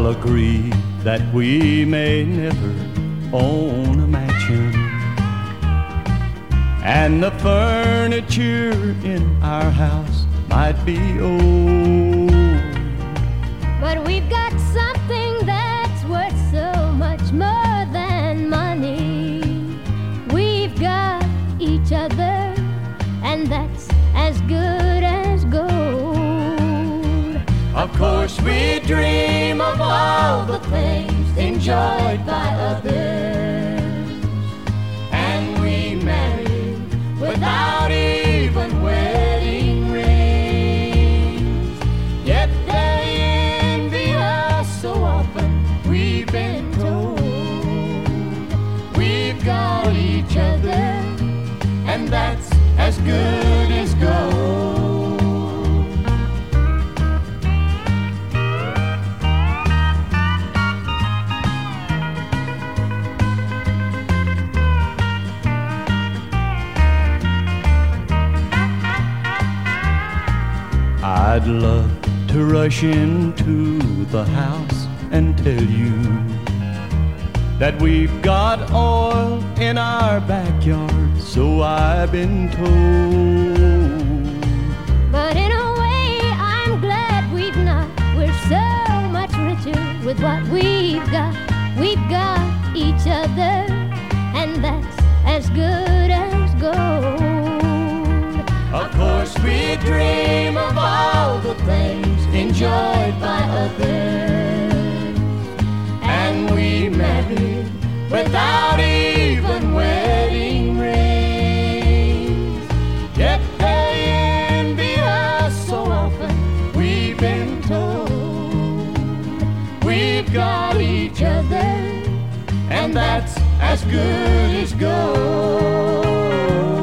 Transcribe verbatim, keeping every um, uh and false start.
I'll agree that we may never own a mansion, and the furniture in our house might be old, but we've got something that's worth so much more than money. We've got each other, and that's as good as gold. Of course we dream of all the things enjoyed by others, and we marry without even wedding rings. Yet they envy us so often, we've been told. We've got each other, and that's as good as gold. I'd love to rush into the house and tell you that we've got oil in our backyard, so I've been told. But in a way, I'm glad we've not. We're so much richer with what we've got. We've got each other, and that's as good as gold. Of course we dream of all the things enjoyed by others, and we marry without even wedding rings. Yet they envy us so often, we've been told. We've got each other, and that's as good as gold.